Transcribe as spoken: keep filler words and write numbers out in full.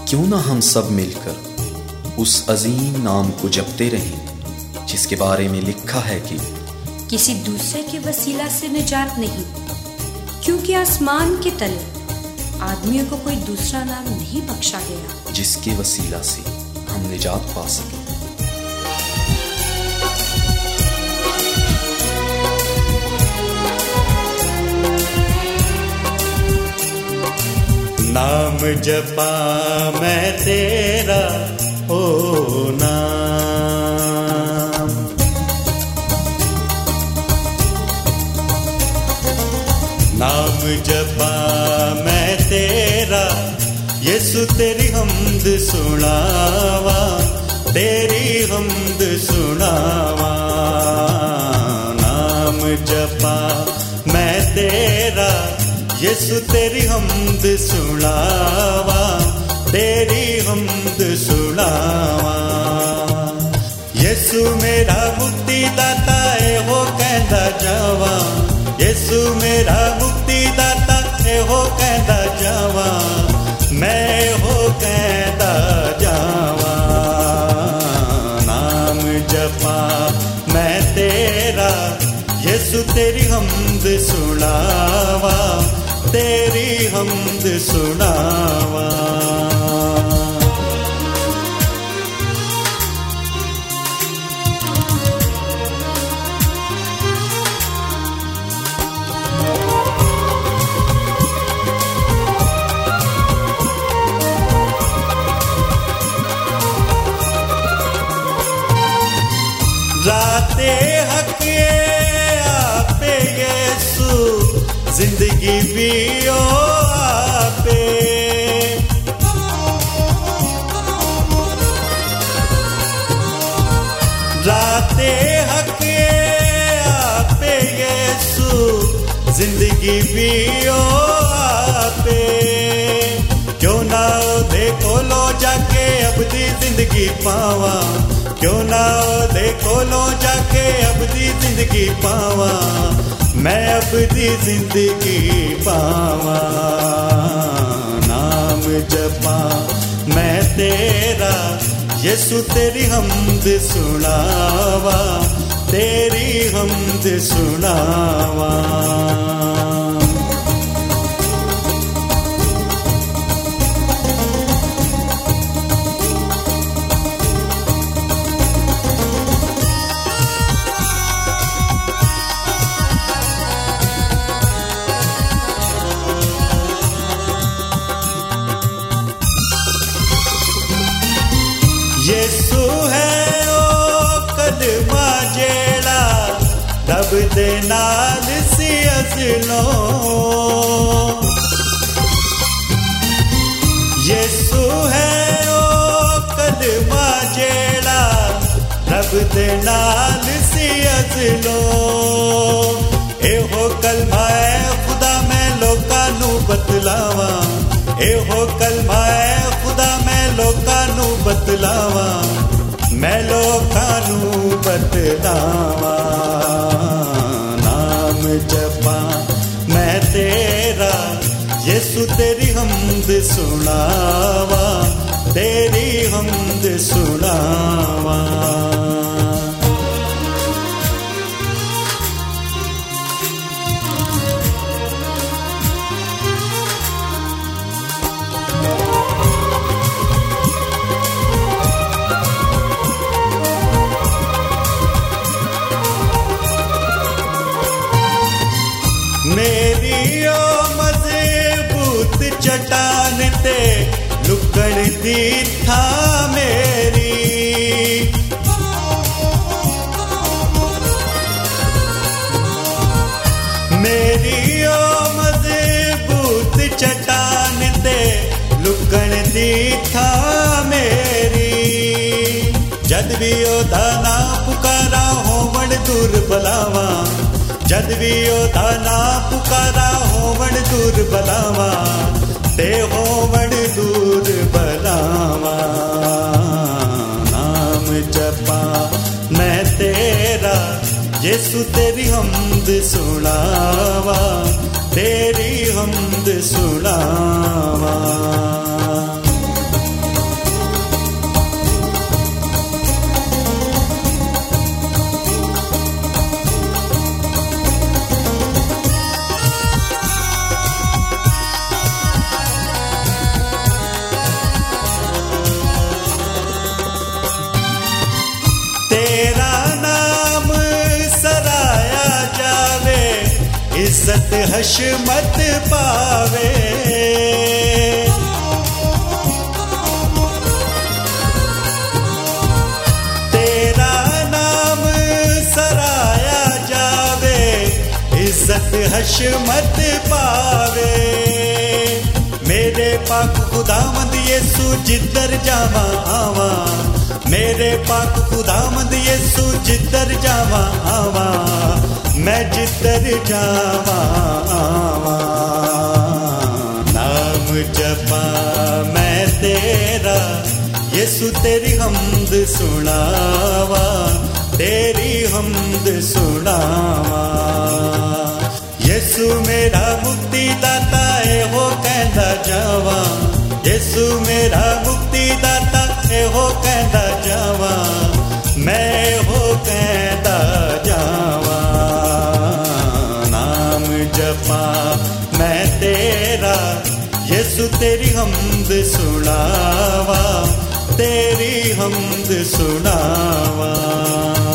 क्यों ना हम सब मिलकर उस अजीम नाम को जपते रहें जिसके बारे में लिखा है कि किसी दूसरे के वसीला से निजात नहीं, क्योंकि आसमान के तले आदमियों को कोई दूसरा नाम नहीं बख्शा गया जिसके वसीला से हम निजात पा सके। नाम जपा मैं तेरा ओ नाम, नाम जपा मैं तेरा, यीशु तेरी हमद सुनावा, तेरी हमद सुनावा। नाम जपा मैं तेरा, यीशु तेरी हमद सुनावा, तेरी हमद सुनावा। यीशु मेरा मुक्ति दाता है हो कहता जावा, यीशु मेरा मुक्ति दाता है हो कहता जावा, मैं हो कहता जावा। नाम जपा मैं तेरा, यीशु तेरी हमद सुनावा, तेरी हमद सुनावा। राते हके आपे यीशु, जिंदगी भी ओ आपे। राते हके आपे यीशु, जिंदगी भी ओ आपे। क्यों ना देखो लो जाके अबदी जिंदगी पावा, क्यों ना देखो लो जाके अबदी जिंदगी पावा, मैं अबदी जिंदगी पावा। नाम जपा मैं तेरा, यीशु तेरी हमद सुनावा, तेरी हमद सुनावा। यीशु है ओ कदमा जेड़ा, रब दे नाल सी अज़लो। यीशु है ओ कदमा जेड़ा, रब दे नाल सी अज़लो। एहो कलमा है खुदा मैं लोकां नू बतलावा, एहो कलमा है खुदा मैं लोकां नू बतलावा, मैं लोकां नू बतलावा। नाम जपा मैं तेरा, यीशु तेरी हमद सुनावा, तेरी हमद सुनावा। मेरी ओ मजबूत चट्टान ते लुकण दी था मेरी, मेरी ओ मजबूत चट्टान ते लुकण दी था मेरी। जद भी ओ दाना पुकारा होवण दूर बलावा, जद भी ओ दाना पुकारा होवण दूर बलावा, ते होवण दूर बलावा। नाम जपा मैं तेरा, यीशु तेरी हमद सुनावा, तेरी हमद सुनावा। इज्जत हशमत पावे। तेरा नाम सराया जावे, इज्जत हशमत पावे। मेरे पाक खुदावंद यीशु जिधर जावा आवा, मेरे पाक खुदावंद यीशु जिधर जावा आवा, मैं जिधर जावा आवा। नाम जपा मैं तेरा, यीशु तेरी हमद सुनावा, तेरी हमद सुनावा। यीशु मेरा मुक्ति दाता है हो कहता जावा, यीशु मेरा मुक्ति दाता है हो कहता जावा, मैं हो कहता जावा। नाम जपा मैं तेरा, यीशु तेरी हमद सुनावा, तेरी हमद सुनावा।